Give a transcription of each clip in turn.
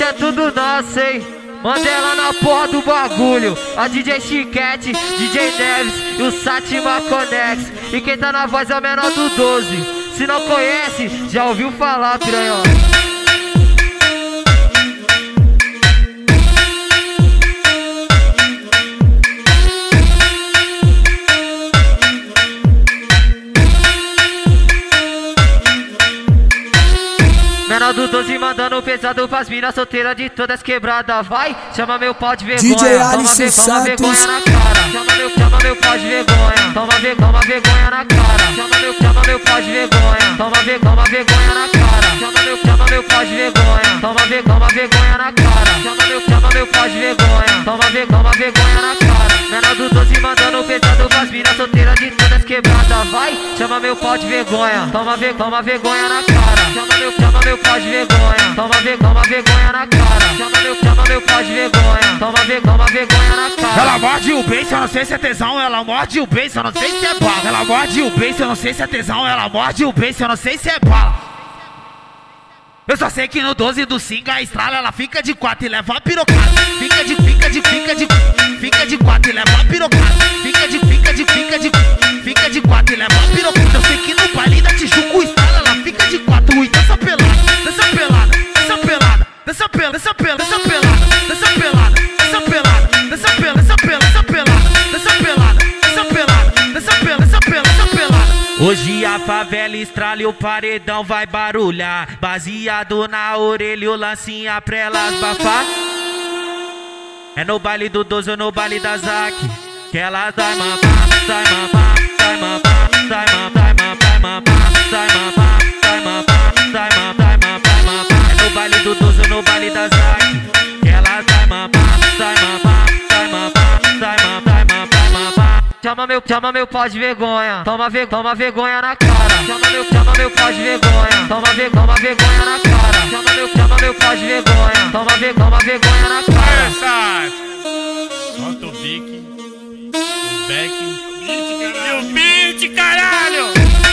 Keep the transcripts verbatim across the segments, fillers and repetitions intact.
é tudo nosso, hein? Mandela na porra do bagulho. A D J Chiquete, D J Neves e o Satima Conex. E quem tá na voz é o menor do doze. Se não conhece, já ouviu falar, piranhão. Menor do doze mandando pesado pras minas solteiras de todas quebradas. Vai, chama meu pau de vergonha. D J Toma, Alisson ve toma Santos. vergonha na cara. Chama meu, chama meu pau de vergonha. Toma, ve toma vergonha na cara. Chama meu, chama meu pau de vergonha. Toma, ve toma vergonha na cara. Chama meu, chama meu pau de vergonha. Toma, ve toma vergonha na cara. Chama meu, chama meu pau de vergonha. Toma, ve toma vergonha na cara. Menor do doze mandando pesado pras minas solteiras de todas quebradas. Vai, chama meu pau de vergonha. Toma, ve toma vergonha na cara. Chama meu, chama meu pau de vergonha. Toma, ve toma vergonha na cara. Chama meu, chama meu pau de vergonha. Toma, ve toma vergonha na cara. Ela morde o beijo, eu não sei se é tesão. Ela morde o beijo, eu não sei se é bala. Ela morde o beijo, eu não sei se é tesão. Ela morde o beijo, eu não sei se é bala. Eu só sei que no doze do Singa estrala, ela fica de quatro e leva a pirocada. Fica de, fica de, fica de, fica de quatro e leva a pirocada. Fica de, fica de, fica de, fica de quatro e leva a pirocada. Eu sei que no baile da Tijuca estrala, ela fica de quatro e dança pelada, dança pelada, dança pelada, dança pelada, dança pelada, dança pelada, dança pelada, dança pelada, dança pelada, dança pelada, dança pelada, dança pelada, dança pelada, dança pelada, dança pelada, dança pelada. Hoje a favela estrala e o paredão vai barulhar. Baseado na orelha, o lancinha pra elas bafar. É no baile do doze ou no baile da Zac que elas vai mamar, vai mamar, vai mamar, vai mamar, vai mamar, vai mamar, vai mamar, vai mamar, vai mamar, vai mamar. É no baile do doze ou no baile da Zac que elas vai mamar, vai mamar, vai mamar, vai mamar, vai mamar, vai mamar. Chama meu, chama meu pau de vergonha. Toma, ve toma vergonha na cara. Chama meu, chama meu pau de vergonha. Toma, ve toma vergonha na cara. Chama meu, chama meu pau de vergonha. Toma, ve toma vergonha na cara. Solta o Vic, o Beck e o Beat, caralho!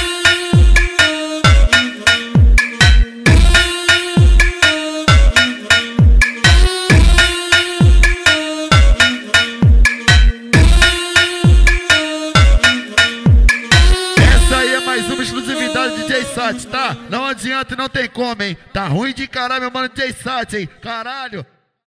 Mais uma exclusividade D J Sat, tá? Não adianta e não tem como, hein? Tá ruim de caralho, meu mano D J Sat, hein? Caralho!